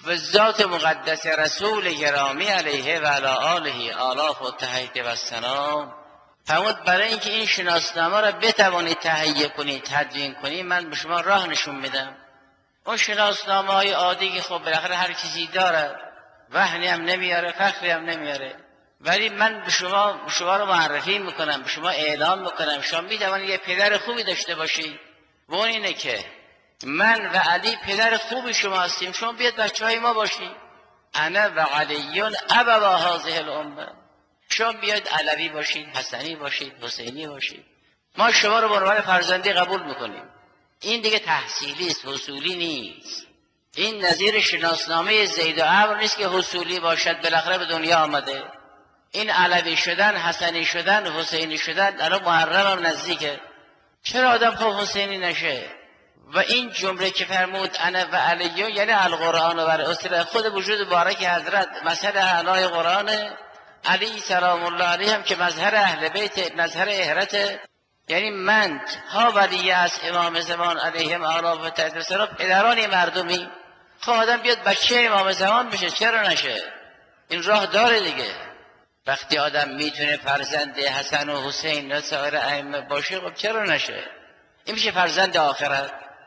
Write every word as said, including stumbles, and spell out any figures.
و ذات مقدس رسول گرامی علیه و علی آله آلاف و تحیه و السلام فرمود برای اینکه این شناسنامه را بتوانید تهیه کنید تدوین کنید من به شما راه نشون میدم. اون شناسنامه های عادی که خب بالاخره هر کسی داره، وهنی هم نمیاره فخری هم نمیاره، ولی من به شما به شما رو معرفی میکنم، به شما اعلام میکنم شما میتوانید یه پدر خوبی داشته باشید و اون اینه که من و علی پدر خوبی شما هستیم، شما بیاد بچه های ما باشید. انا و علیون ابوا هذه الامه، شما بیاد علوی باشید، حسنی باشید، حسینی باشید، ما شما رو به عنوان فرزندی قبول میکنیم. این دیگه تحصیلی است، حصولی نیست. این نظیر شناسنامه زید و عمرو نیست که حصولی باشد بالاخره به دنیا آمده. این علوی شدن، حسنی شدن، حسینی شدن الان محرم هم نزدیکه. چرا آدم خب حسینی نشه؟ و این جمله که فرمود انا و علیون یعنی القرآن و بر خود وجود بارک حضرت مظهر اعلای قرآن، علی سلام الله علیه هم که مظهر اهل بیت، مظهر اهرت. یعنی من ها ولی از امام زمان علیهم آلاف و تحت سلام پدران مردمی. خب آدم بیاد بچه امام زمان بشه، چرا نشه؟ این راه داره دیگه. وقتی آدم میتونه فرزند حسن و حسین و سایر ائمه باشه خب چرا نشه؟ این میشه فرزند آخرت.